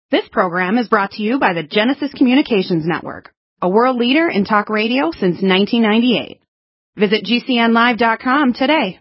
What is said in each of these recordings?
This program is brought to you by the Genesis Communications Network, a world leader in talk radio since 1998. Visit GCNlive.com today.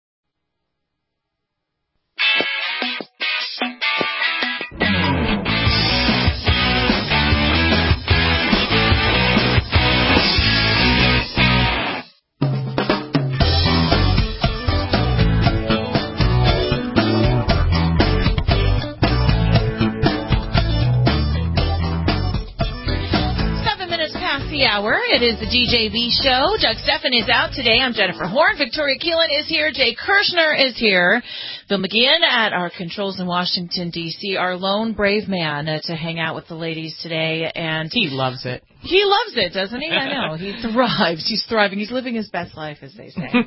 Hour. It is the DJV show. Doug Stephan is out today. I'm Jennifer Horn. Victoria Keelan is here. Jay Kirshner is here. Bill McGeehan at our controls in Washington, D.C., our lone brave man to hang out with the ladies today. And he loves it. He loves it, doesn't he? I know. He thrives. He's thriving. He's living his best life, as they say.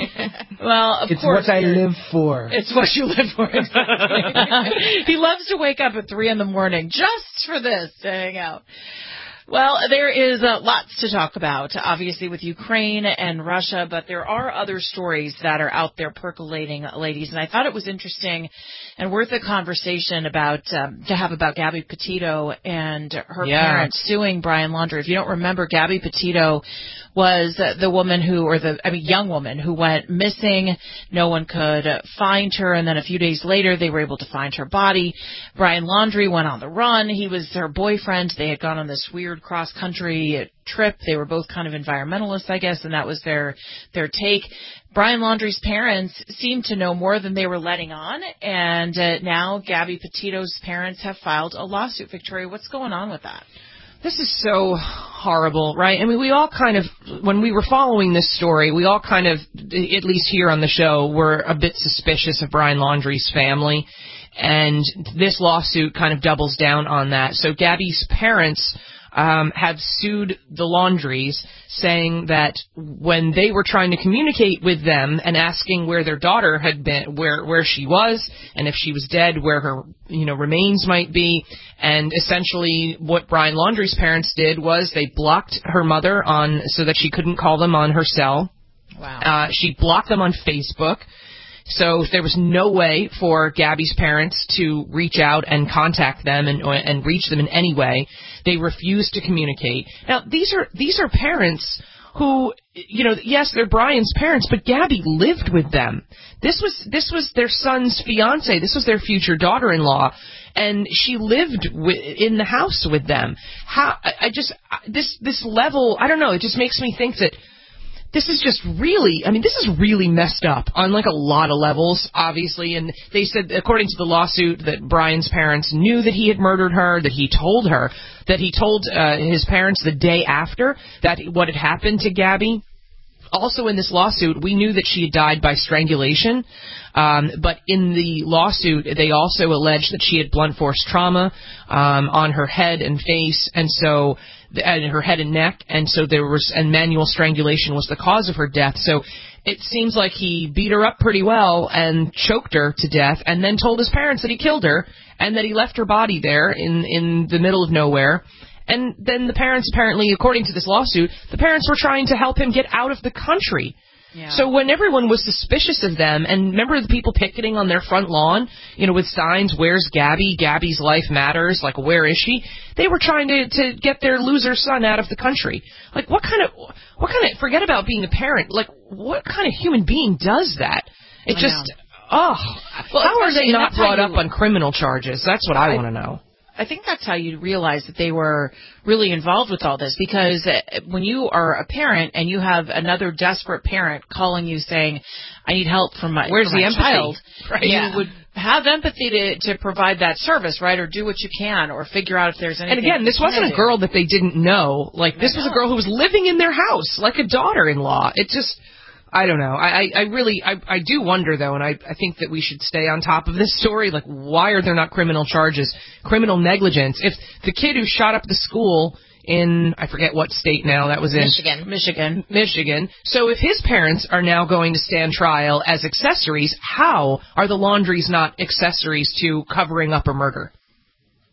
Well, of course. It's what I live for. It's what you live for. Exactly. He loves to wake up at 3 a.m. just for this, to hang out. Well, there is lots to talk about, obviously, with Ukraine and Russia, but there are other stories that are out there percolating, ladies, and I thought it was interesting and worth a conversation about to have about Gabby Petito and her parents suing Brian Laundrie. If you don't remember, Gabby Petito was the woman young woman who went missing. No one could find her, and then a few days later they were able to find her body. Brian Laundrie went on the run. He was her boyfriend. They had gone on this weird cross-country trip. They were both kind of environmentalists, I guess, and that was their take. Brian Laundrie's parents seemed to know more than they were letting on, and now Gabby Petito's parents have filed a lawsuit. Victoria, what's going on with that? This is so horrible, right? I mean, we all kind of, when we were following this story, we all kind of, at least here on the show, were a bit suspicious of Brian Laundrie's family, and this lawsuit kind of doubles down on that. So Gabby's parents have sued the Laundries, saying that when they were trying to communicate with them and asking where their daughter had been, where she was, and if she was dead, where her remains might be, and essentially what Brian Laundrie's parents did was they blocked her mother so that she couldn't call them on her cell. Wow. She blocked them on Facebook. So there was no way for Gabby's parents to reach out and contact them and reach them in any way. They refused to communicate. Now, these are parents who, yes, they're Brian's parents, but Gabby lived with them. This was their son's fiance. This was their future daughter-in-law, and she lived in the house with them. This level, I don't know, it just makes me think that this is really messed up on like a lot of levels, obviously. And they said, according to the lawsuit, that Brian's parents knew that he had murdered her, that he told his parents the day after that what had happened to Gabby. Also in this lawsuit, we knew that she had died by strangulation, but in the lawsuit, they also alleged that she had blunt force trauma on her head and face, and her head and neck, and manual strangulation was the cause of her death. So it seems like he beat her up pretty well and choked her to death, and then told his parents that he killed her and that he left her body there in the middle of nowhere. And then the parents, apparently, according to this lawsuit, the parents were trying to help him get out of the country. Yeah. So when everyone was suspicious of them, and remember the people picketing on their front lawn, with signs, "Where's Gabby? Gabby's life matters," like, where is she? They were trying to get their loser son out of the country. Like, what kind of, forget about being a parent, like, what kind of human being does that? It just, how are they not brought up on criminal charges? That's what I want to know. I think that's how you realize that they were really involved with all this, because when you are a parent and you have another desperate parent calling you saying, "I need help from my child," right? You would have empathy to provide that service, right, or do what you can, or figure out if there's anything. And again, this wasn't a girl that they didn't know. Like, this was a girl who was living in their house, like a daughter-in-law. It just, I don't know. I do wonder, though, and I think that we should stay on top of this story. Like, why are there not criminal charges? Criminal negligence. If the kid who shot up the school in, I forget what state now that was in. Michigan. So if his parents are now going to stand trial as accessories, how are the Laundries not accessories to covering up a murder?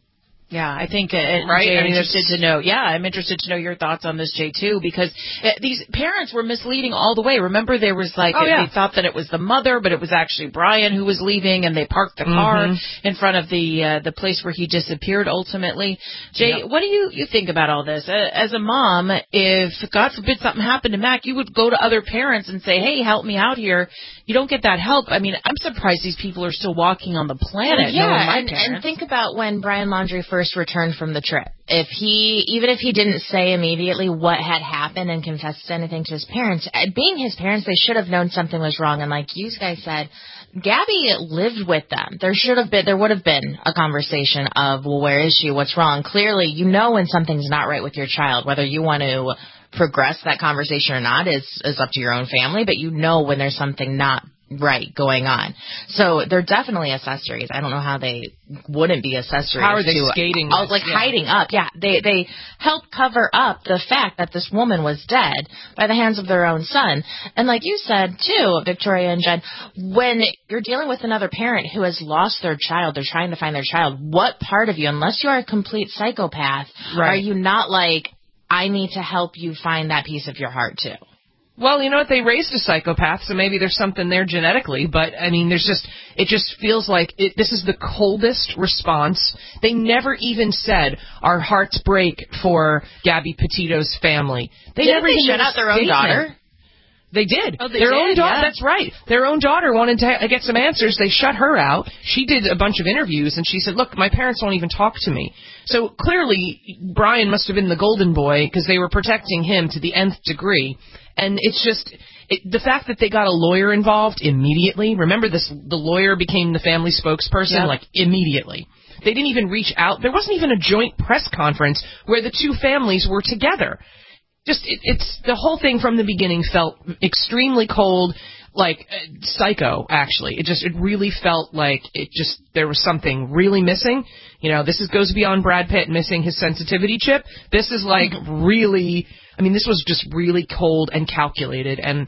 Yeah, I think, right? Jay, I'm interested to know. Yeah, I'm interested to know your thoughts on this, Jay, too, because these parents were misleading all the way. Remember, there was they thought that it was the mother, but it was actually Brian who was leaving, and they parked the car in front of the place where he disappeared ultimately. Jay, what do you think about all this? As a mom, if God forbid something happened to Mac, you would go to other parents and say, hey, help me out here. You don't get that help. I mean, I'm surprised these people are still walking on the planet. Yeah, and think about when Brian Laundrie first returned from the trip. Even if he didn't say immediately what had happened and confessed anything to his parents, being his parents, they should have known something was wrong. And like you guys said, Gabby lived with them. There would have been a conversation of, well, where is she? What's wrong? Clearly, you know when something's not right with your child, whether you want to progress that conversation or not is up to your own family, but you know when there's something not right going on. So they're definitely accessories. I don't know how they wouldn't be accessories. How are they skating? Hiding up. Yeah, they help cover up the fact that this woman was dead by the hands of their own son. And like you said too, Victoria and Jen, when you're dealing with another parent who has lost their child, they're trying to find their child, what part of you, unless you are a complete psychopath, are you not like, I need to help you find that piece of your heart too? Well, you know what? They raised a psychopath, so maybe there's something there genetically. But, I mean, it just feels like this is the coldest response. They never even said, our hearts break for Gabby Petito's family. They never even shut out their own daughter? They did. Oh, their own daughter. Yeah. That's right. Their own daughter wanted to get some answers. They shut her out. She did a bunch of interviews, and she said, look, my parents won't even talk to me. So clearly, Brian must have been the golden boy because they were protecting him to the nth degree. And it's just the fact that they got a lawyer involved immediately. Remember, the lawyer became the family spokesperson, like, immediately. They didn't even reach out. There wasn't even a joint press conference where the two families were together. Just, it's the whole thing from the beginning felt extremely cold, like psycho, actually. It really felt like there was something really missing. You know, this goes beyond Brad Pitt missing his sensitivity chip. This is like really, I mean, this was just really cold and calculated. And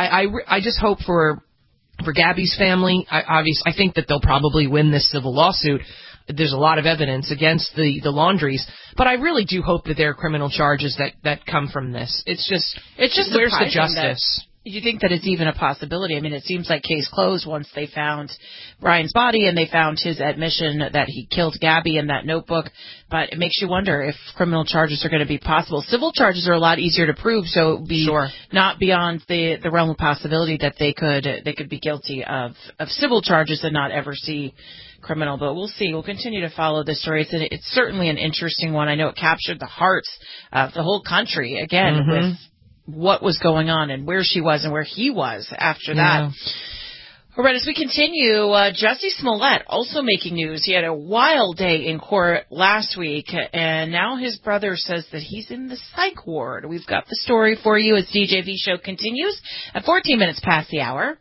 I just hope for Gabby's family, I think that they'll probably win this civil lawsuit. There's a lot of evidence against the Laundries, but I really do hope that there are criminal charges that come from this. It's just where's the justice? You think that it's even a possibility? I mean, it seems like case closed once they found Brian's body and they found his admission that he killed Gabby in that notebook. But it makes you wonder if criminal charges are going to be possible. Civil charges are a lot easier to prove, so it would be not beyond the realm of possibility that they could be guilty of civil charges and not ever see criminal. But we'll see. We'll continue to follow this story. It's certainly an interesting one. I know it captured the hearts of the whole country again with what was going on and where she was and where he was after that. All right, as we continue, Jussie Smollett also making news. He had a wild day in court last week, and now his brother says that he's in the psych ward. We've got the story for you as DJV Show continues at 14 minutes past the hour.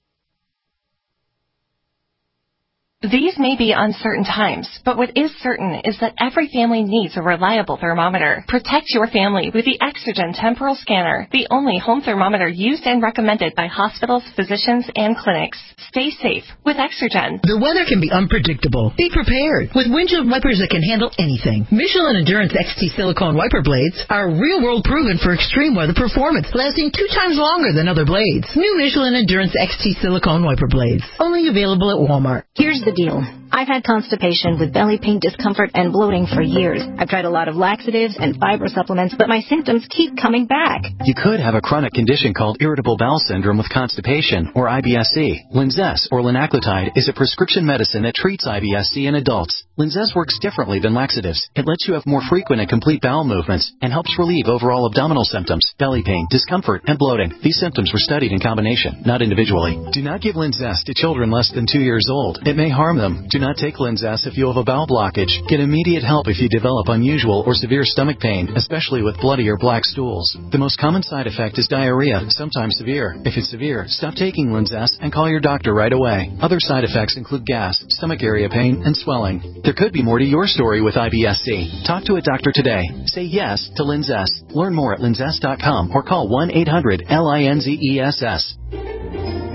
These may be uncertain times, but what is certain is that every family needs a reliable thermometer. Protect your family with the Exergen Temporal Scanner, the only home thermometer used and recommended by hospitals, physicians, and clinics. Stay safe with Exergen. The weather can be unpredictable. Be prepared with windshield wipers that can handle anything. Michelin Endurance XT silicone wiper blades are real-world proven for extreme weather performance, lasting 2 times longer than other blades. New Michelin Endurance XT silicone wiper blades, only available at Walmart. Here's the deal. I've had constipation with belly pain, discomfort, and bloating for years. I've tried a lot of laxatives and fiber supplements, but my symptoms keep coming back. You could have a chronic condition called irritable bowel syndrome with constipation, or IBS-C. Linzess, or linaclotide, is a prescription medicine that treats IBS-C in adults. Linzess works differently than laxatives. It lets you have more frequent and complete bowel movements and helps relieve overall abdominal symptoms, belly pain, discomfort, and bloating. These symptoms were studied in combination, not individually. Do not give Linzess to children less than 2 years old. It may harm them. Do not take Linzess if you have a bowel blockage. Get immediate help if you develop unusual or severe stomach pain, especially with bloody or black stools. The most common side effect is diarrhea, sometimes severe. If it's severe, stop taking Linzess and call your doctor right away. Other side effects include gas, stomach area pain, and swelling. There could be more to your story with IBS-C. Talk to a doctor today. Say yes to Linzess. Learn more at linzess.com or call 1-800-LINZESS.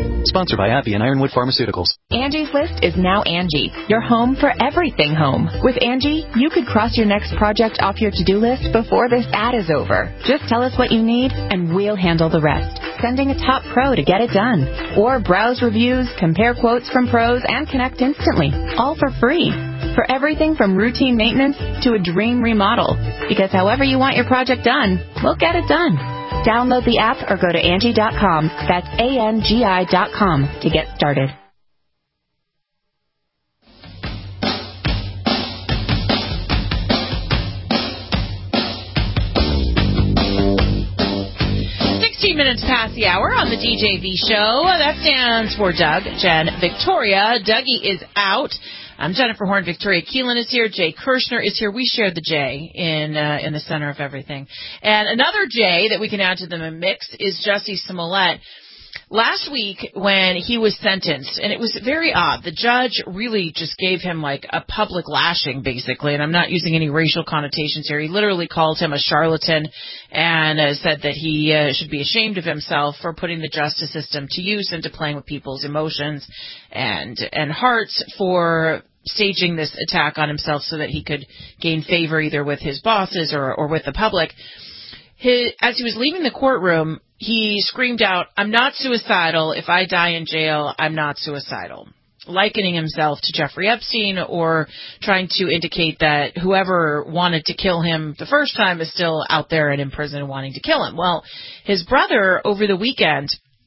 Sponsored by AbbVie and Ironwood Pharmaceuticals. Angie's List is now Angie, your home for everything home. With Angie, you could cross your next project off your to-do list before this ad is over. Just tell us what you need, and we'll handle the rest. Sending a top pro to get it done. Or browse reviews, compare quotes from pros, and connect instantly. All for free. For everything from routine maintenance to a dream remodel. Because however you want your project done, we'll get it done. Download the app or go to Angie.com. That's ANGI.com to get started. Minutes past the hour on the DJV show. That stands for Doug, Jen, Victoria. Dougie is out. I'm Jennifer Horn. Victoria Keelan is here. Jay Kirshner is here. We share the J in the center of everything. And another J that we can add to the mix is Jussie Smollett. Last week when he was sentenced, and it was very odd, the judge really just gave him like a public lashing, basically, and I'm not using any racial connotations here. He literally called him a charlatan and said that he should be ashamed of himself for putting the justice system to use and to playing with people's emotions and hearts for staging this attack on himself so that he could gain favor either with his bosses or with the public. As he was leaving the courtroom, he screamed out, "I'm not suicidal. If I die in jail, I'm not suicidal," likening himself to Jeffrey Epstein or trying to indicate that whoever wanted to kill him the first time is still out there and in prison wanting to kill him. Well, his brother over the weekend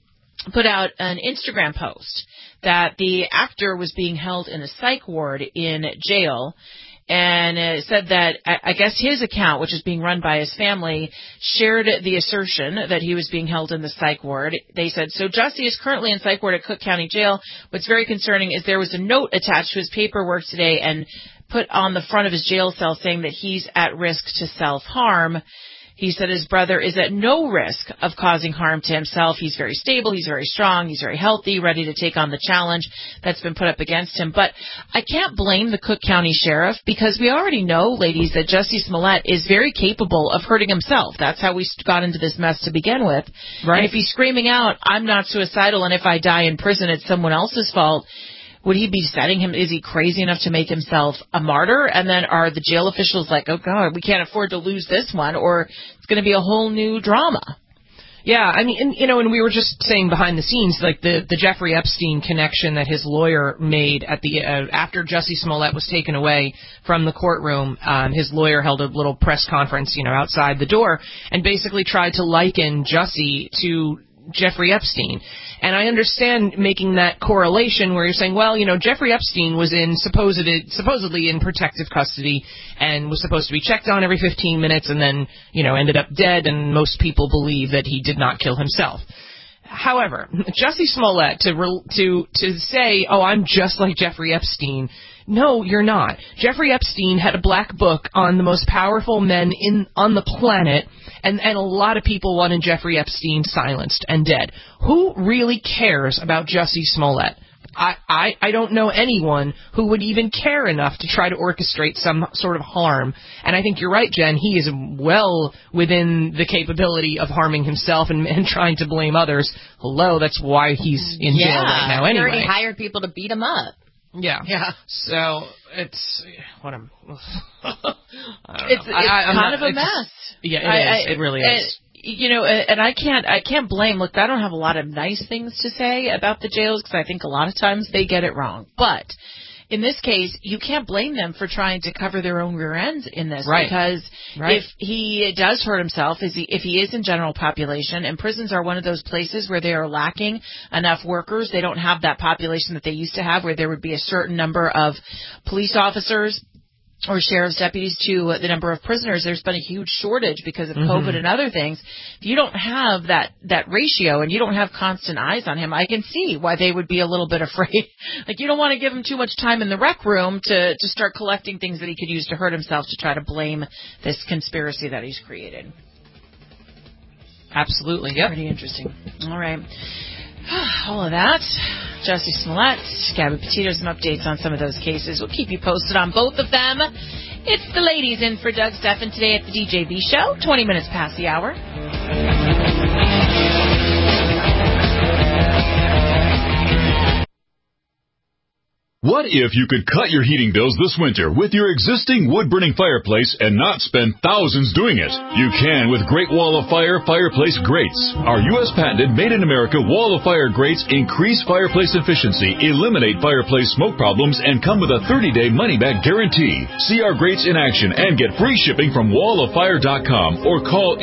put out an Instagram post that the actor was being held in a psych ward in jail, and it said that, I guess his account, which is being run by his family, shared the assertion that he was being held in the psych ward. They said, "So Jussie is currently in psych ward at Cook County Jail. What's very concerning is there was a note attached to his paperwork today and put on the front of his jail cell saying that he's at risk to self-harm." He said his brother is at no risk of causing harm to himself. He's very stable. He's very strong. He's very healthy, ready to take on the challenge that's been put up against him. But I can't blame the Cook County Sheriff because we already know, ladies, that Jussie Smollett is very capable of hurting himself. That's how we got into this mess to begin with. Right. And if he's screaming out, "I'm not suicidal, and if I die in prison, it's someone else's fault," would he be setting him? Is he crazy enough to make himself a martyr? And then are the jail officials like, "Oh, God, we can't afford to lose this one," or it's going to be a whole new drama? Yeah, I mean, and we were just saying behind the scenes, like the Jeffrey Epstein connection that his lawyer made at the after Jussie Smollett was taken away from the courtroom. His lawyer held a little press conference, outside the door, and basically tried to liken Jussie to Jeffrey Epstein. And I understand making that correlation where you're saying, well, Jeffrey Epstein was supposedly in protective custody and was supposed to be checked on every 15 minutes and then, ended up dead, and most people believe that he did not kill himself. However, Jussie Smollett to say, "Oh, I'm just like Jeffrey Epstein," no, you're not. Jeffrey Epstein had a black book on the most powerful men on the planet, and a lot of people wanted Jeffrey Epstein silenced and dead. Who really cares about Jussie Smollett? I don't know anyone who would even care enough to try to orchestrate some sort of harm. And I think you're right, Jen. He is well within the capability of harming himself and trying to blame others. Hello, that's why he's in jail right now anyway. He already hired people to beat him up. Yeah. So it's what I'm. It's kind of a mess. Yeah, it is. It really is. And I can't blame. Look, I don't have a lot of nice things to say about the jails because I think a lot of times they get it wrong. But in this case, you can't blame them for trying to cover their own rear ends in this, right? Because if he does hurt himself, if he is in general population, and prisons are one of those places where they are lacking enough workers, they don't have that population that they used to have, where there would be a certain number of police officers or sheriff's deputies to the number of prisoners. There's been a huge shortage because of COVID and other things. If you don't have that ratio and you don't have constant eyes on him, I can see why they would be a little bit afraid. Like, you don't want to give him too much time in the rec room to start collecting things that he could use to hurt himself to try to blame this conspiracy that he's created. Absolutely. Yep. Pretty interesting. All right. All of that. Jussie Smollett, Gabby Petito, some updates on some of those cases. We'll keep you posted on both of them. It's the ladies in for Doug Stephan today at the DJV show, 20 minutes past the hour. What if you could cut your heating bills this winter with your existing wood-burning fireplace and not spend thousands doing it? You can with Great Wall of Fire fireplace grates. Our U.S. patented made-in-America Wall of Fire grates increase fireplace efficiency, eliminate fireplace smoke problems, and come with a 30-day money-back guarantee. See our grates in action and get free shipping from wallofire.com or call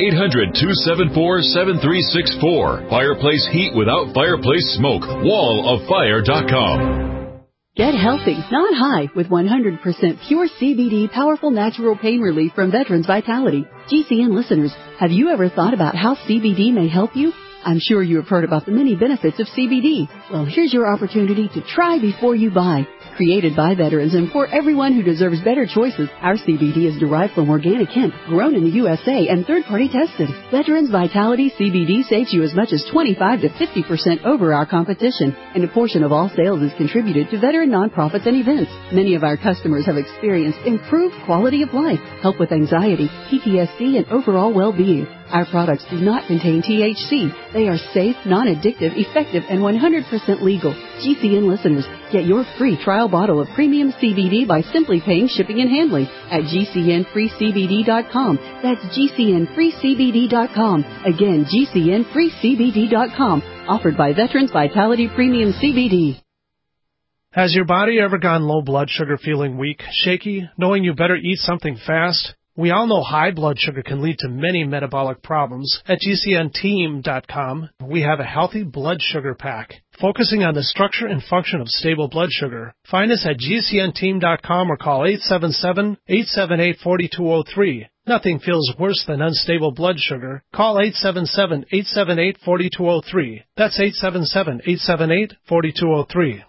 800-274-7364. Fireplace heat without fireplace smoke. Wallofire.com. Get healthy, not high, with 100% pure CBD powerful natural pain relief from Veterans Vitality. GCN listeners, have you ever thought about how CBD may help you? I'm sure you have heard about the many benefits of CBD. Well, here's your opportunity to try before you buy. Created by veterans and for everyone who deserves better choices, our CBD is derived from organic hemp, grown in the USA, and third-party tested. Veterans Vitality CBD saves you as much as 25 to 50% over our competition, and a portion of all sales is contributed to veteran nonprofits and events. Many of our customers have experienced improved quality of life, help with anxiety, PTSD, and overall well-being. Our products do not contain THC. They are safe, non-addictive, effective, and 100% legal. GCN listeners, get your free trial bottle of premium CBD by simply paying shipping and handling at GCNFreeCBD.com. That's GCNFreeCBD.com. Again, GCNFreeCBD.com. Offered by Veterans Vitality Premium CBD. Has your body ever gone low blood sugar, feeling weak, shaky, knowing you better eat something fast? We all know high blood sugar can lead to many metabolic problems. At GCNteam.com, we have a healthy blood sugar pack, focusing on the structure and function of stable blood sugar. Find us at GCNteam.com or call 877-878-4203. Nothing feels worse than unstable blood sugar. Call 877-878-4203. That's 877-878-4203.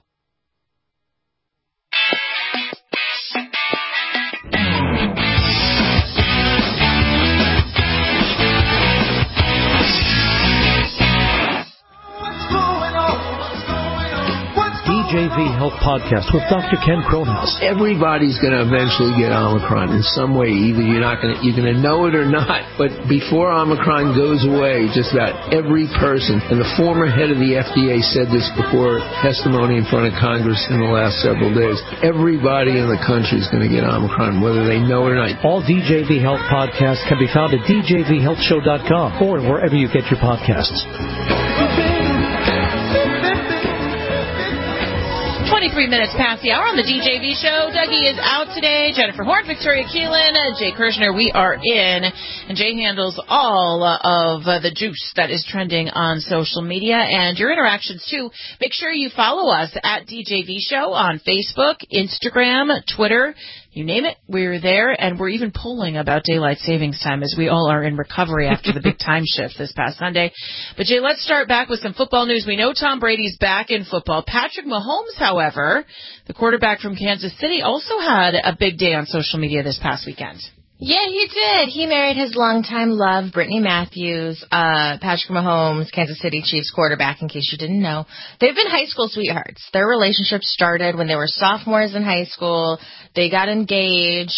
DJV Health Podcast with Dr. Ken Cronhouse. Everybody's going to eventually get Omicron in some way. Either you're going to know it or not. But before Omicron goes away, just about every person, and the former head of the FDA said this before testimony in front of Congress in the last several days, everybody in the country is going to get Omicron, whether they know it or not. All DJV Health podcasts can be found at DJVHealthShow.com or wherever you get your podcasts. 23 minutes past the hour on the DJV show. Dougie is out today. Jennifer Horn, Victoria Keelan, Jay Kirshner. We are in. And Jay handles all of the juice that is trending on social media and your interactions, too. Make sure you follow us at DJV show on Facebook, Instagram, Twitter. You name it, we're there, and we're even polling about daylight savings time as we all are in recovery after the big time shift this past Sunday. But, Jay, let's start back with some football news. We know Tom Brady's back in football. Patrick Mahomes, however, the quarterback from Kansas City, also had a big day on social media this past weekend. Yeah, he did. He married his longtime love, Brittany Matthews, Patrick Mahomes, Kansas City Chiefs quarterback, in case you didn't know. They've been high school sweethearts. Their relationship started when they were sophomores in high school. They got engaged,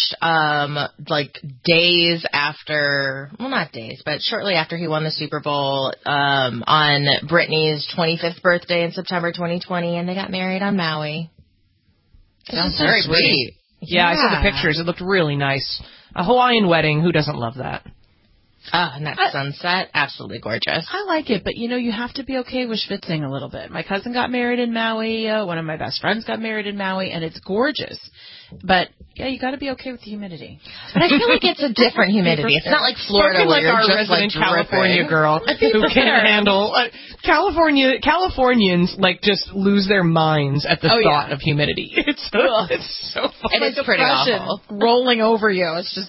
days after, well, not days, but shortly after he won the Super Bowl, on Brittany's 25th birthday in September 2020, and they got married on Maui. Sounds very sweet. Yeah, I saw the pictures. It looked really nice. A Hawaiian wedding, who doesn't love that? And that sunset, absolutely gorgeous. I like it, but, you have to be okay with schwitzing a little bit. My cousin got married in Maui. One of my best friends got married in Maui, and it's gorgeous. But, yeah, you got to be okay with the humidity. But I feel like it's a different humidity. It's not like Florida where you're just resident California girl who can handle. Californians just lose their minds at the thought of humidity. It's so fun. It is pretty awful. Rolling over you. It's just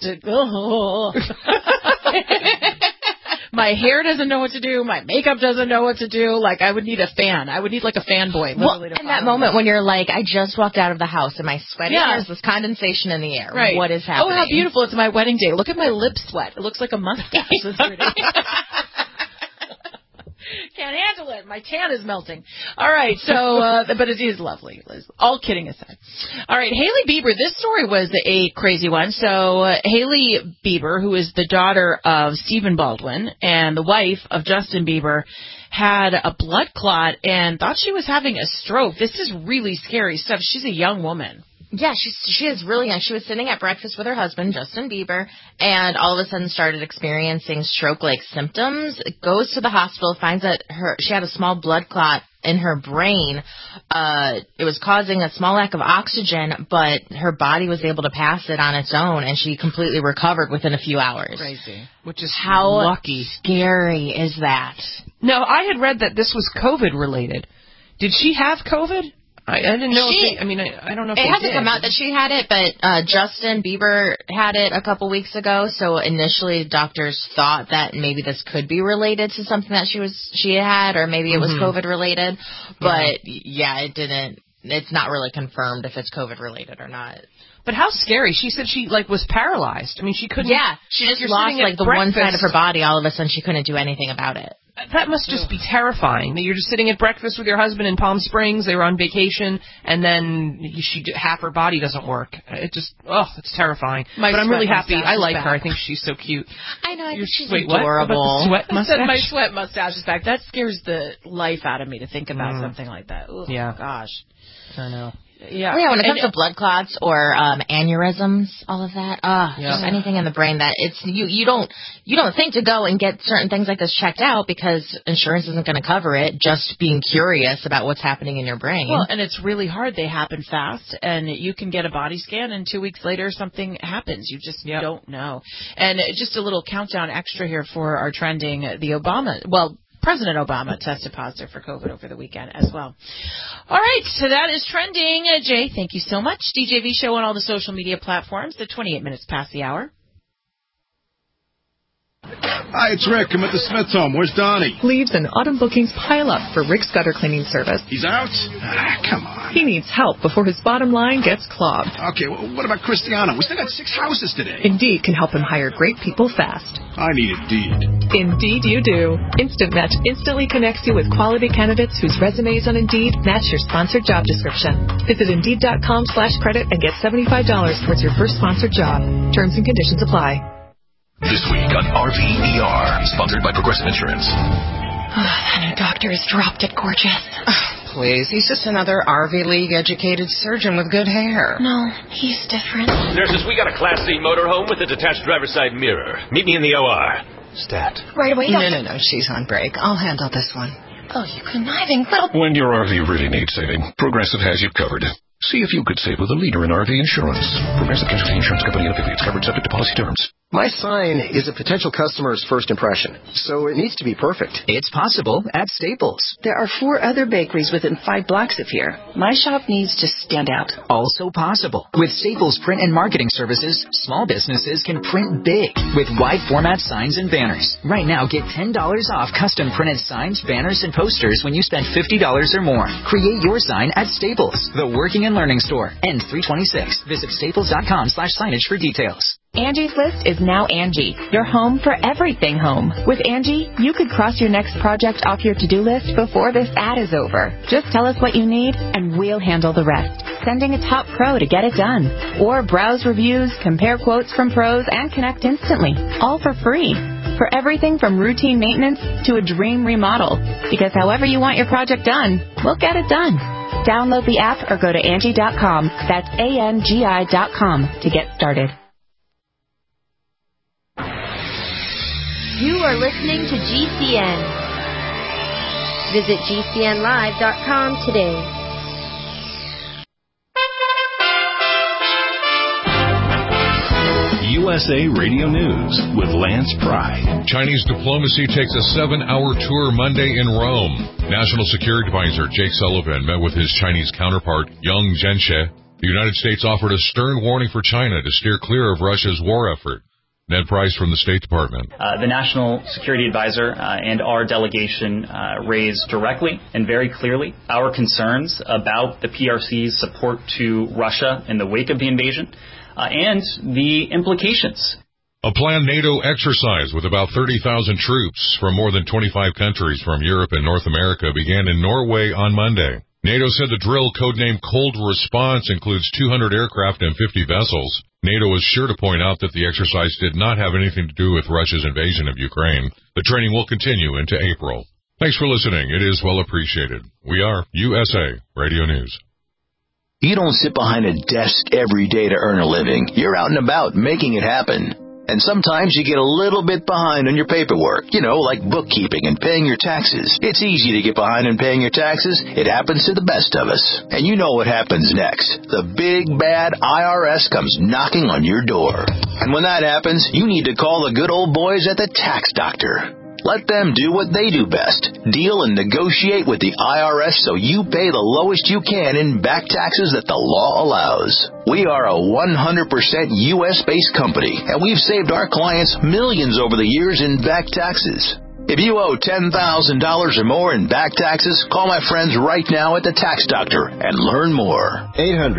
my hair doesn't know what to do. My makeup doesn't know what to do. I would need a fan. I would need a fanboy. Well, in that moment when you're like, I just walked out of the house. Am I sweating? Yeah. There's this condensation in the air. Right. What is happening? Oh, how beautiful. It's my wedding day. Look at my lip sweat. It looks like a mustache. It's pretty. Can't handle it. My tan is melting. All right, so, but it is lovely. All kidding aside. All right, Hailey Bieber. This story was a crazy one. So, Hailey Bieber, who is the daughter of Stephen Baldwin and the wife of Justin Bieber, had a blood clot and thought she was having a stroke. This is really scary stuff. She's a young woman. Yeah, she is really young. She was sitting at breakfast with her husband, Justin Bieber, and all of a sudden started experiencing stroke-like symptoms. Goes to the hospital, finds that she had a small blood clot in her brain. It was causing a small lack of oxygen, but her body was able to pass it on its own, and she completely recovered within a few hours. Crazy. Which is how lucky. Scary is that? No, I had read that this was COVID-related. Did she have COVID? I didn't know. I don't know if it hasn't come out that she had it, but Justin Bieber had it a couple weeks ago. So initially, doctors thought that maybe this could be related to something that she had, or maybe it was COVID related. But yeah, it didn't. It's not really confirmed if it's COVID related or not. But how scary! She said she was paralyzed. I mean, she couldn't. Yeah, she just lost the one side of her body. All of a sudden, she couldn't do anything about it. That must just be terrifying. That you're just sitting at breakfast with your husband in Palm Springs. They were on vacation, and then half her body doesn't work. It's terrifying. But I'm really happy. I like her. I think she's so cute. I know. I think she's What? adorable. Sweat mustache? I said my sweat mustache is back. That scares the life out of me to think about something like that. Ooh, yeah. Gosh. I know. Yeah. When it comes to blood clots or aneurysms, all of that, just anything in the brain that you don't think to go and get certain things like this checked out because insurance isn't going to cover it. Just being curious about what's happening in your brain. Well, and it's really hard. They happen fast, and you can get a body scan, and 2 weeks later something happens. You just don't know. And just a little countdown extra here for our trending. President Obama tested positive for COVID over the weekend as well. All right, so that is trending. Jay, thank you so much. DJV Show on all the social media platforms. They're 28 minutes past the hour. Hi, it's Rick. I'm at the Smith's home. Where's Donnie? Leaves and autumn bookings pile up for Rick's gutter cleaning service. He's out? Come on. He needs help before his bottom line gets clogged. Okay, well, what about Cristiano? We still got 6 houses today. Indeed can help him hire great people fast. I need Indeed. Indeed you do. Instant Match instantly connects you with quality candidates whose resumes on Indeed match your sponsored job description. Visit Indeed.com/credit and get $75 towards your first sponsored job. Terms and conditions apply. This week on RVER, sponsored by Progressive Insurance. That new doctor has dropped it gorgeous. Please, he's just another RV League-educated surgeon with good hair. No, he's different. Nurses, we got a Class C motorhome with a detached driver's side mirror. Meet me in the OR. Stat. Right away, doctor. No, she's on break. I'll handle this one. Oh, you conniving little... When your RV really needs saving, Progressive has you covered. See if you could save with a leader in RV insurance. Progressive Casualty Insurance Company and affiliates, covered subject to policy terms. My sign is a potential customer's first impression, so it needs to be perfect. It's possible at Staples. There are 4 other bakeries within 5 blocks of here. My shop needs to stand out. Also possible. With Staples print and marketing services, small businesses can print big with wide format signs and banners. Right now, get $10 off custom printed signs, banners, and posters when you spend $50 or more. Create your sign at Staples, the working and learning store. N326. Visit staples.com/signage for details. Angie's List is now Angie, your home for everything home. With Angie, you could cross your next project off your to-do list before this ad is over. Just tell us what you need, and we'll handle the rest. Sending a top pro to get it done. Or browse reviews, compare quotes from pros, and connect instantly. All for free. For everything from routine maintenance to a dream remodel. Because however you want your project done, we'll get it done. Download the app or go to Angie.com. That's ANGI.com to get started. You are listening to GCN. Visit GCNlive.com today. USA Radio News with Lance Pride. Chinese diplomacy takes a 7-hour tour Monday in Rome. National Security Advisor Jake Sullivan met with his Chinese counterpart, Yang Zhenshe. The United States offered a stern warning for China to steer clear of Russia's war effort. Ned Price from the State Department. The National Security Advisor and our delegation raised directly and very clearly our concerns about the PRC's support to Russia in the wake of the invasion and the implications A planned NATO exercise with about 30,000 troops from more than 25 countries from Europe and North America began in Norway on Monday. NATO said the drill, codenamed Cold Response, includes 200 aircraft and 50 vessels. NATO was sure to point out that the exercise did not have anything to do with Russia's invasion of Ukraine. The training will continue into April. Thanks for listening. It is well appreciated. We are USA Radio News. You don't sit behind a desk every day to earn a living. You're out and about making it happen. And sometimes you get a little bit behind on your paperwork, like bookkeeping and paying your taxes. It's easy to get behind on paying your taxes. It happens to the best of us. And you know what happens next. The big, bad IRS comes knocking on your door. And when that happens, you need to call the good old boys at the Tax Doctor. Let them do what they do best. Deal and negotiate with the IRS so you pay the lowest you can in back taxes that the law allows. We are a 100% U.S.-based company, and we've saved our clients millions over the years in back taxes. If you owe $10,000 or more in back taxes, call my friends right now at the Tax Doctor and learn more.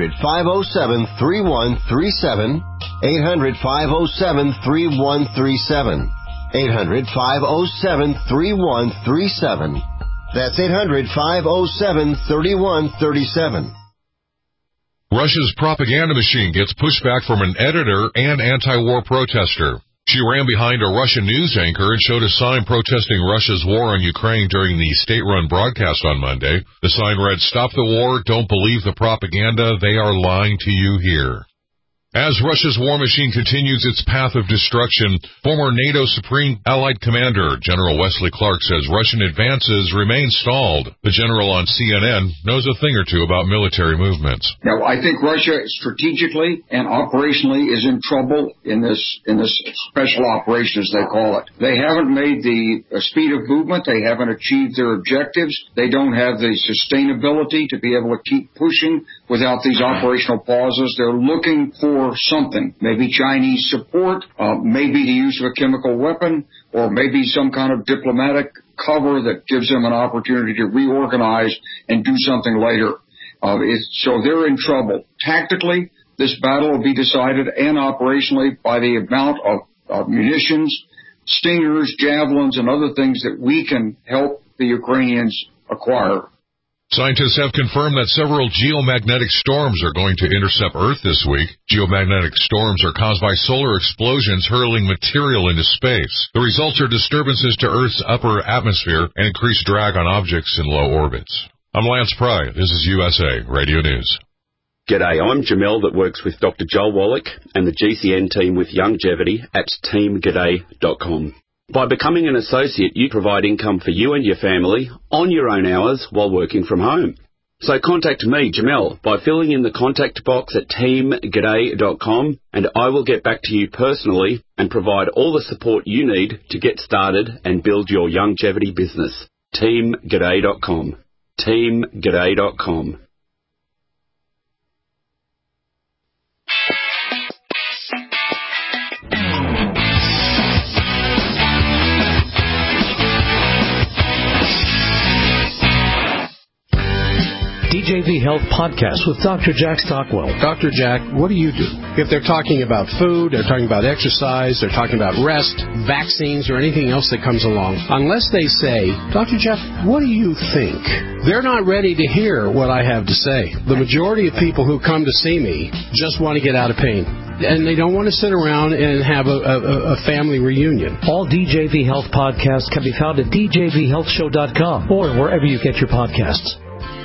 800-507-3137. 800-507-3137. 800-507-3137. That's 800-507-3137. Russia's propaganda machine gets pushback from an editor and anti-war protester. She ran behind a Russian news anchor and showed a sign protesting Russia's war on Ukraine during the state-run broadcast on Monday. The sign read, "Stop the war, don't believe the propaganda, they are lying to you here." As Russia's war machine continues its path of destruction, former NATO Supreme Allied Commander General Wesley Clark says Russian advances remain stalled. The general on CNN knows a thing or two about military movements. Now, I think Russia strategically and operationally is in trouble in this special operation, as they call it. They haven't made the speed of movement. They haven't achieved their objectives. They don't have the sustainability to be able to keep pushing without these operational pauses. They're looking for something, maybe Chinese support, maybe the use of a chemical weapon, or maybe some kind of diplomatic cover that gives them an opportunity to reorganize and do something later. So they're in trouble. Tactically, this battle will be decided, and operationally, by the amount of munitions, stingers, javelins, and other things that we can help the Ukrainians acquire. Scientists have confirmed that several geomagnetic storms are going to intercept Earth this week. Geomagnetic storms are caused by solar explosions hurling material into space. The results are disturbances to Earth's upper atmosphere and increased drag on objects in low orbits. I'm Lance Pry. This is USA Radio News. G'day, I'm Jamel that works with Dr. Joel Wallach and the GCN team with Longevity at teamg'day.com. By becoming an associate, you provide income for you and your family on your own hours while working from home. So contact me, Jamel, by filling in the contact box at teamg'day.com, and I will get back to you personally and provide all the support you need to get started and build your longevity business. teamg'day.com. teamg'day.com. DJV Health Podcast with Dr. Jack Stockwell. Dr. Jack, what do you do? If they're talking about food, they're talking about exercise, they're talking about rest, vaccines, or anything else that comes along, unless they say, Dr. Jeff, what do you think? They're not ready to hear what I have to say. The majority of people who come to see me just want to get out of pain. And they don't want to sit around and have a family reunion. All DJV Health podcasts can be found at djvhealthshow.com or wherever you get your podcasts.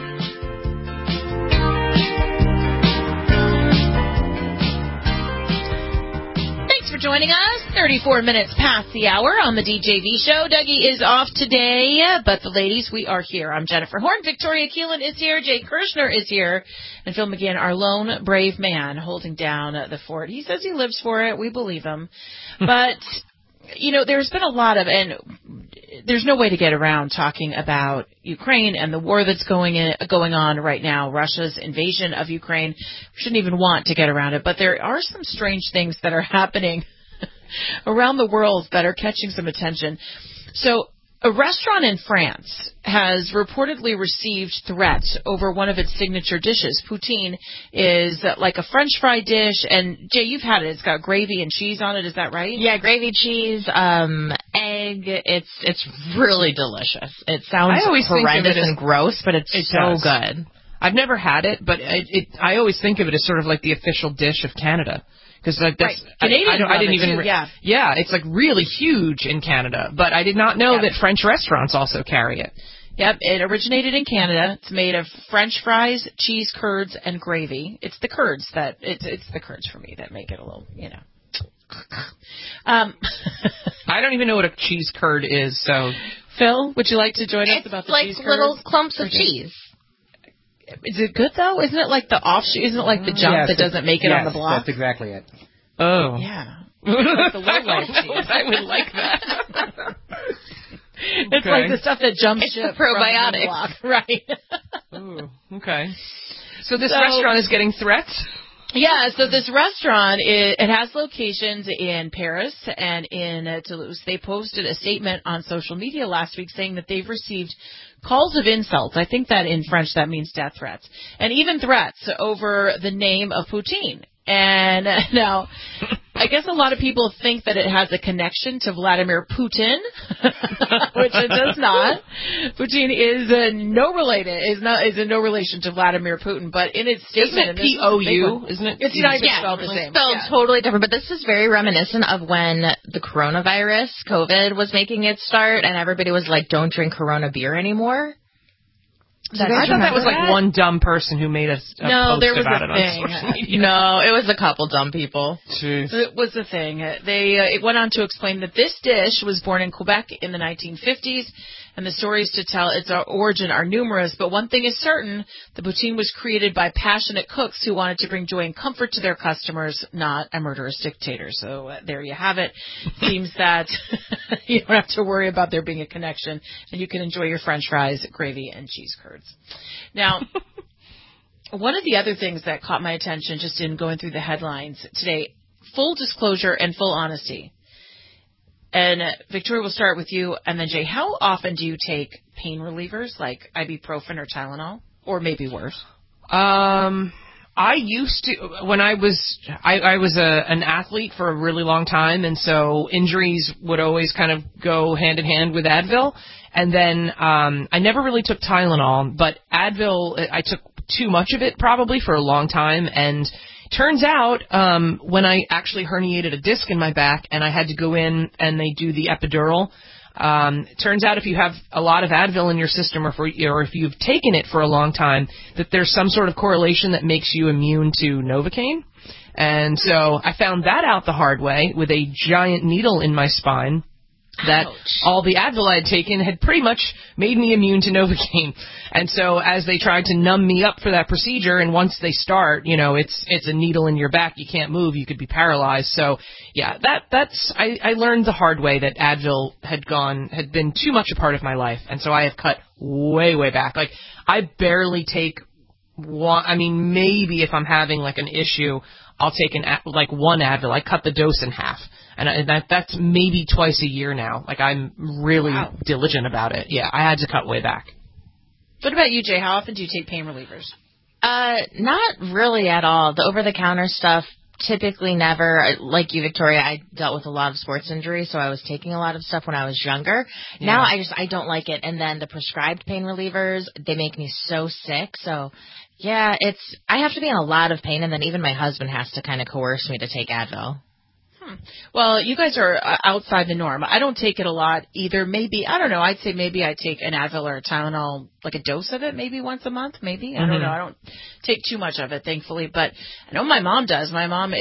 Joining us 34 minutes past the hour on the DJV show. Dougie is off today, but the ladies, we are here. I'm Jennifer Horn. Victoria Keelan is here. Jay Kirshner is here. And Phil McGinn, our lone brave man holding down the fort. He says he lives for it. We believe him. But, there's been a lot of, and there's no way to get around talking about Ukraine and the war that's going on right now, Russia's invasion of Ukraine. We shouldn't even want to get around it, but there are some strange things that are happening around the world that are catching some attention. So A restaurant in France has reportedly received threats over one of its signature dishes. Poutine is like a French fry dish, and Jay, you've had it. It's got gravy and cheese on it. Is that right? Yeah, gravy, cheese, egg. It's really delicious. It sounds horrendous and gross, but it's so good. I've never had it, but I always think of it as sort of like the official dish of Canada. Because that's Canadians I didn't even too, yeah, it's like really huge in Canada, but I did not know that French restaurants also carry it. Yep, it originated in Canada. It's made of French fries, cheese curds, and gravy. It's the curds that it's the curds for me that make it a little, I don't even know what a cheese curd is. So, Phil, would you like to join us about the cheese curds? It's like little clumps of cheese. Is it good though? Isn't it like the offshoot? Isn't it like the junk that doesn't make it on the block? That's exactly it. Oh. Yeah. Like the low-life cheese. I would like that. It's like the stuff that jumps ship the probiotics. from the block. Right. Ooh, okay. So this restaurant is getting threats? Yeah, so this restaurant, it has locations in Paris and in Toulouse. They posted a statement on social media last week saying that they've received calls of insults. I think that in French that means death threats. And even threats over the name of poutine. And now, I guess a lot of people think that it has a connection to Vladimir Putin, which it does not. Poutine is in no relation to Vladimir Putin, but in its statement, isn't it P-O-U? Isn't it? It's not even spelled the same. Spelled totally different, but this is very reminiscent of when the coronavirus, COVID, was making its start, and everybody was like, "Don't drink Corona beer anymore." I thought that was like one dumb person who made a post about it on social media. No, it was a couple dumb people. Jeez. It was the thing. It went on to explain that this dish was born in Quebec in the 1950s, and the stories to tell its origin are numerous, but one thing is certain, the poutine was created by passionate cooks who wanted to bring joy and comfort to their customers, not a murderous dictator. So there you have it. Seems that you don't have to worry about there being a connection, and you can enjoy your French fries, gravy, and cheese curds. Now, one of the other things that caught my attention just in going through the headlines today, full disclosure and full honesty. And Victoria, we'll start with you, and then Jay, how often do you take pain relievers like ibuprofen or Tylenol, or maybe worse? I used to, when I was an athlete for a really long time, and so injuries would always kind of go hand in hand with Advil. And then I never really took Tylenol, but Advil, I took too much of it probably for a long time, and turns out, when I actually herniated a disc in my back and I had to go in and they do the epidural, turns out if you have a lot of Advil in your system or if you've taken it for a long time, that there's some sort of correlation that makes you immune to Novocaine. And so I found that out the hard way with a giant needle in my spine. That all the Advil I had taken had pretty much made me immune to Novocaine. And so as they tried to numb me up for that procedure, and once they start, it's a needle in your back, you can't move, you could be paralyzed. So yeah, I learned the hard way that Advil had been too much a part of my life. And so I have cut way, way back. Like, I barely take one, maybe if I'm having like an issue, I'll take one Advil. I cut the dose in half. And that's maybe twice a year now. Like, I'm really diligent about it. Yeah, I had to cut way back. What about you, Jay? How often do you take pain relievers? Not really at all. The over-the-counter stuff, typically never. Like you, Victoria, I dealt with a lot of sports injuries, so I was taking a lot of stuff when I was younger. Yeah. Now I don't like it. And then the prescribed pain relievers, they make me so sick. So, yeah, I have to be in a lot of pain, and then even my husband has to kind of coerce me to take Advil. Well, you guys are outside the norm. I don't take it a lot either. Maybe, I don't know, I'd say maybe I take an Advil or a Tylenol, like a dose of it, maybe once a month, maybe. I don't know. I don't take too much of it, thankfully. But I know my mom does. My mom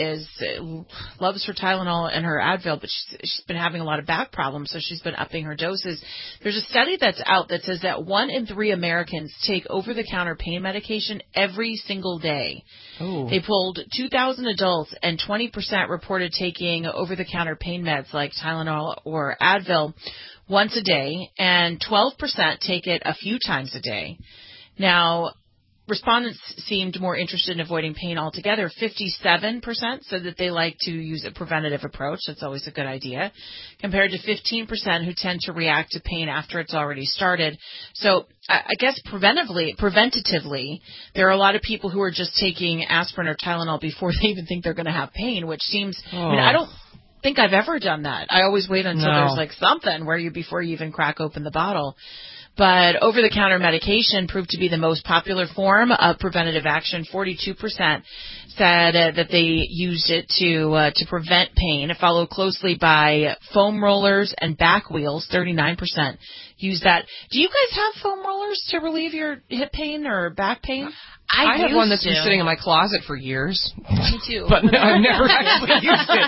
loves her Tylenol and her Advil, but she's been having a lot of back problems, so she's been upping her doses. There's a study that's out that says that 1 in 3 Americans take over-the-counter pain medication every single day. Ooh. They polled 2,000 adults, and 20% reported taking over-the-counter pain meds like Tylenol or Advil once a day, and 12% take it a few times a day. Now, respondents seemed more interested in avoiding pain altogether. 57% said that they like to use a preventative approach. That's always a good idea, compared to 15% who tend to react to pain after it's already started. So I guess preventatively, there are a lot of people who are just taking aspirin or Tylenol before they even think they're going to have pain, which seems, I mean, I don't think I've ever done that. I always wait until there's like something before you even crack open the bottle. But over-the-counter medication proved to be the most popular form of preventative action. 42% said that they used it to prevent pain, followed closely by foam rollers and back wheels. 39% use that. Do you guys have foam rollers to relieve your hip pain or back pain? I have one that's been sitting in my closet for years. Me too. But I've never actually used it.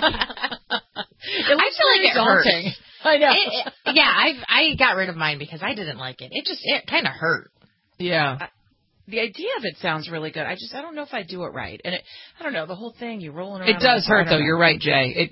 I feel like it daunting. Hurts. I know. I got rid of mine because I didn't like it. It kind of hurt. Yeah. The idea of it sounds really good. I don't know if I do it right. And I don't know, the whole thing, you're rolling around. It does hurt, though. You're right, Jay.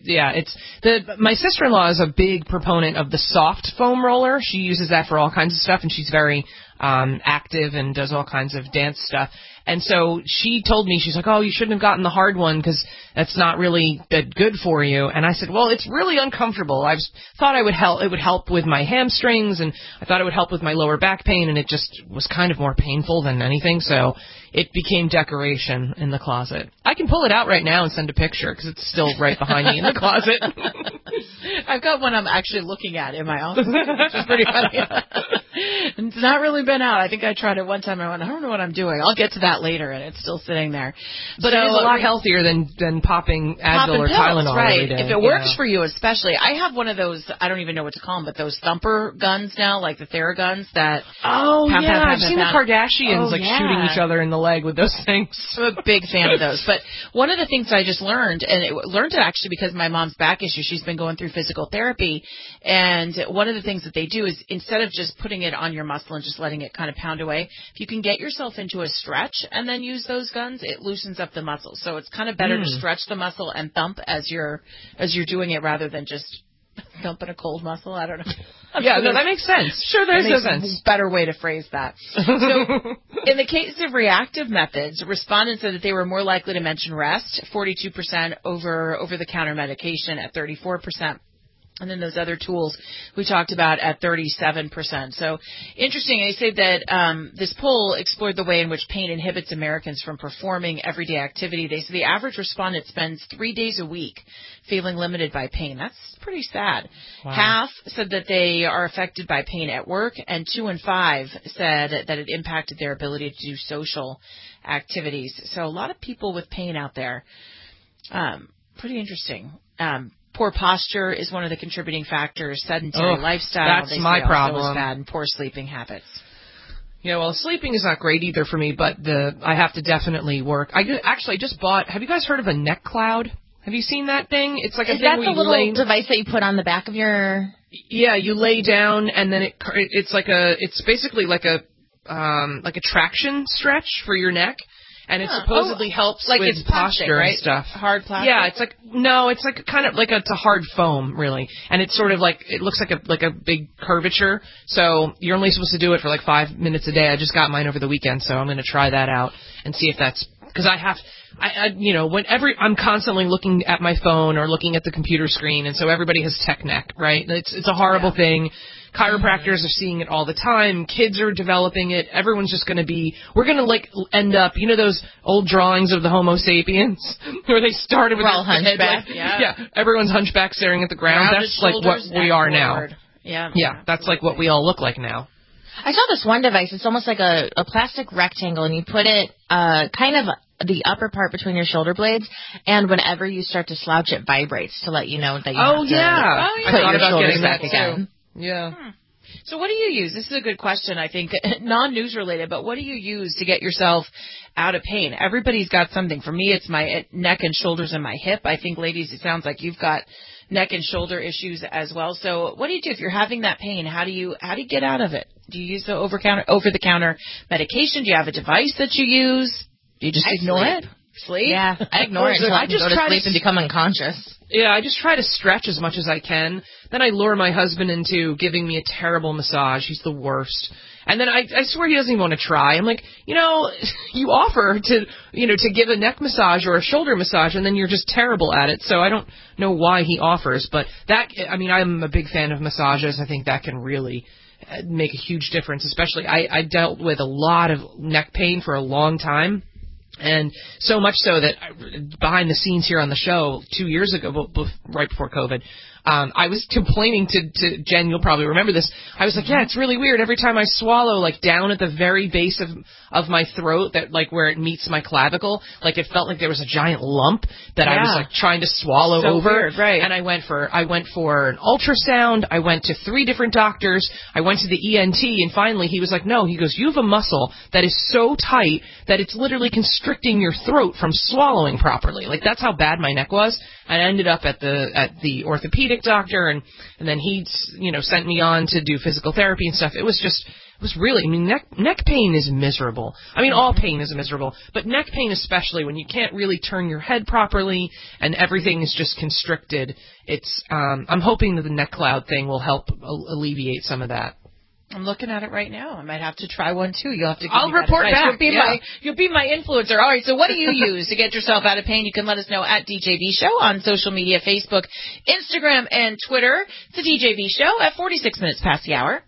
My sister-in-law is a big proponent of the soft foam roller. She uses that for all kinds of stuff, and she's very active and does all kinds of dance stuff. And so she told me, she's like, oh, you shouldn't have gotten the hard one because that's not really that good for you. And I said, well, it's really uncomfortable. I thought it would help with my hamstrings, and I thought it would help with my lower back pain, and it just was kind of more painful than anything. So it became decoration in the closet. I can pull it out right now and send a picture because it's still right behind me in the closet. I've got one I'm actually looking at in my office, which is pretty funny. It's not really been out. I think I tried it one time. I went, I don't know what I'm doing. I'll get to that later, and it's still sitting there. But it is a lot healthier than popping Advil or Tylenol right? every day. If it works for you, especially. I have one of those. I don't even know what to call them, but those thumper guns now, like the Theraguns that. Oh yeah, I've seen the Kardashians shooting each other in the leg with those things. I'm a big fan of those. But one of the things I just learned, and learned it actually because of my mom's back issue. She's been going through physical therapy, and one of the things that they do is instead of just putting it on your muscle and just letting it kind of pound away, if you can get yourself into a stretch and then use those guns, it loosens up the muscle. So it's kind of better to stretch the muscle and thump as you're doing it rather than just thumping a cold muscle. I don't know. That makes sense. Sure, there's a better way to phrase that. So in the case of reactive methods, respondents said that they were more likely to mention rest, 42% over-the-counter medication at 34%. And then those other tools we talked about at 37%. So interesting. They say that this poll explored the way in which pain inhibits Americans from performing everyday activity. They say the average respondent spends 3 days a week feeling limited by pain. That's pretty sad. Wow. Half said that they are affected by pain at work, and 2 in 5 said that it impacted their ability to do social activities. So a lot of people with pain out there. Pretty interesting. Poor posture is one of the contributing factors. Sedentary lifestyle. That's my problem. Also is bad, and poor sleeping habits. Yeah, well, sleeping is not great either for me, but I have to definitely work. I just bought. Have you guys heard of a neck cloud? Have you seen that thing? It's like a thing where you lay. Is that the little device that you put on the back of your? Yeah, you lay down and then it's basically like a traction stretch for your neck. And it supposedly helps with it's plastic, posture right? and stuff. Hard plastic? Yeah, it's a hard foam, really. And it's sort of like, it looks like a big curvature. So you're only supposed to do it for like 5 minutes a day. I just got mine over the weekend, so I'm going to try that out and see if that's, because I'm constantly looking at my phone or looking at the computer screen, and so everybody has tech neck, right? It's a horrible thing. Chiropractors are seeing it all the time. Kids are developing it. Everyone's just going to we're going to end up, those old drawings of the Homo sapiens where they started with all hunchback. Yeah, everyone's hunchback staring at the ground. That's like what we are now. Yeah, that's like what we all look like now. I saw this one device. It's almost like a plastic rectangle, and you put it kind of the upper part between your shoulder blades, and whenever you start to slouch, it vibrates to let you know that you have to put your shoulders back again. Yeah. So what do you use? This is a good question, I think, non-news related, but what do you use to get yourself out of pain? Everybody's got something. For me, it's my neck and shoulders and my hip. I think, ladies, it sounds like you've got neck and shoulder issues as well. So what do you do if you're having that pain? How do you get out of it? Do you use the over-the-counter medication? Do you have a device that you use? Do you just ignore it? Sleep? Yeah, I ignore it until I just go to sleep and become unconscious. Yeah, I just try to stretch as much as I can. Then I lure my husband into giving me a terrible massage. He's the worst. And then I swear he doesn't even want to try. I'm like, you offer to give a neck massage or a shoulder massage, and then you're just terrible at it. So I don't know why he offers. But I'm a big fan of massages. I think that can really make a huge difference, especially I dealt with a lot of neck pain for a long time. And so much so that behind the scenes here on the show 2 years ago, right before COVID, I was complaining to Jen, you'll probably remember this. I was like, yeah, it's really weird. Every time I swallow, like down at the very base of my throat, that like where it meets my clavicle, like it felt like there was a giant lump that I was like trying to swallow over. Weird, right. And I went for an ultrasound. I went to 3 different doctors. I went to the ENT, and finally he was like, no, he goes, you have a muscle that is so tight that it's literally constricting your throat from swallowing properly. Like that's how bad my neck was. I ended up at the orthopedic doctor, and then he sent me on to do physical therapy and stuff. It was really, neck pain is miserable. All pain is miserable, but neck pain especially when you can't really turn your head properly and everything is just constricted. It's I'm hoping that the neck cloud thing will help alleviate some of that. I'm looking at it right now. I might have to try one too. You'll have to. I'll report back. You'll be my influencer. All right. So what do you use to get yourself out of pain? You can let us know at DJV Show on social media, Facebook, Instagram, and Twitter. It's the DJV Show at 46 minutes past the hour.